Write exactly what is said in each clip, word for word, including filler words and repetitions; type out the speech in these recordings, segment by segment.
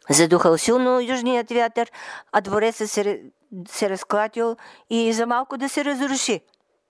Задухал силно южният вятър, а дворецът се, се разклатил и за малко да се разруши.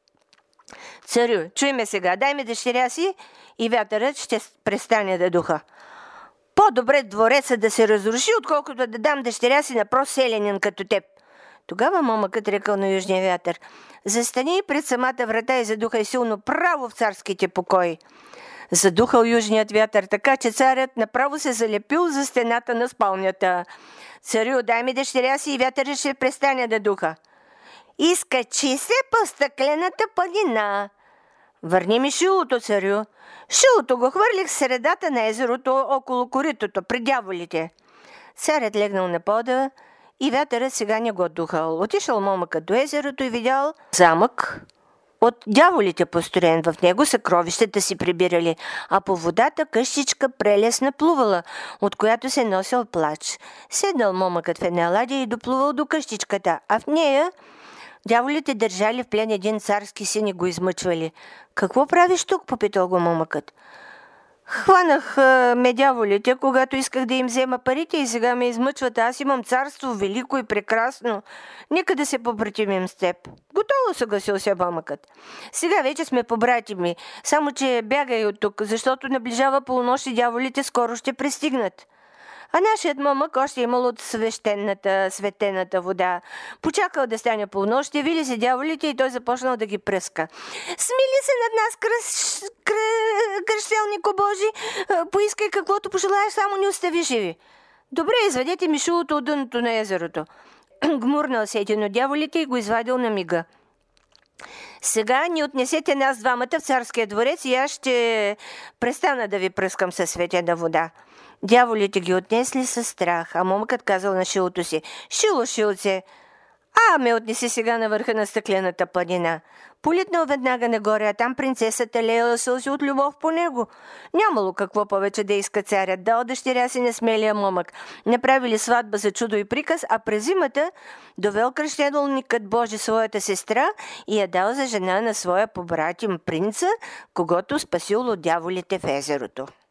Царю, чуй ме сега, дай ми дъщеря си и вятърът ще престане да духа. По-добре двореца да се разруши, отколкото да дам дъщеря си на прост селянин като теб. Тогава момъкът рекал на южния вятър: застани пред самата врата и задухай силно право в царските покои. Задухал южният вятър така, че царят направо се залепил за стената на спалнята. Царю, дай ми дъщеря си и вятърът ще престане да духа. Изкачи се по стъклената падина. Върни ми шилото, царю. Шилото го хвърлих в средата на езерото около коритото, при дяволите. Царят легнал на пода и вятърът сега не го духал. Отишъл момъкът до езерото и видял замък от дяволите построен. В него съкровищата си прибирали, а по водата къщичка прелесна плувала, от която се носил плач. Седнал момъкът в една ладия и доплувал до къщичката, а в нея дяволите държали в плен един царски син и го измъчвали. Какво правиш тук? Попитал го момъкът. Хванах а, ме дяволите, когато исках да им взема парите и сега ме измъчват. Аз имам царство велико и прекрасно. Нека да се побратимим с теб. Готово, съгласил се момъкът. Сега вече сме побратими, само че бягай от тук, защото наближава полунощ и дяволите скоро ще пристигнат. А нашият момък още имал от свещената, светената вода. Почакал да стане полунощ, явили се дяволите и той започнал да ги пръска. Смили се над нас, кръс... кръ... кръщелнико Божи, поискай каквото пожелаеш, само ни остави живи. Добре, извадете ми шилото от дъното на езерото. Гмурнал се един от дяволите и го извадил на мига. Сега ни отнесете нас двамата в царския дворец и аз ще престана да ви пръскам със светена вода. Дяволите ги отнесли със страх, а момъкът казал на шилото си: Шило, шилце, а ме отнеси сега на върха на стъклената планина. Политнал веднага нагоре, а там принцесата леяла сълзи от любов по него. Нямало какво повече да иска царят, дал дъщеря си на смелия момък. Направили сватба за чудо и приказ, а през зимата довел кръщенолникът Божи своята сестра и я дал за жена на своя побратим принца, когото спасил от дяволите в езерото.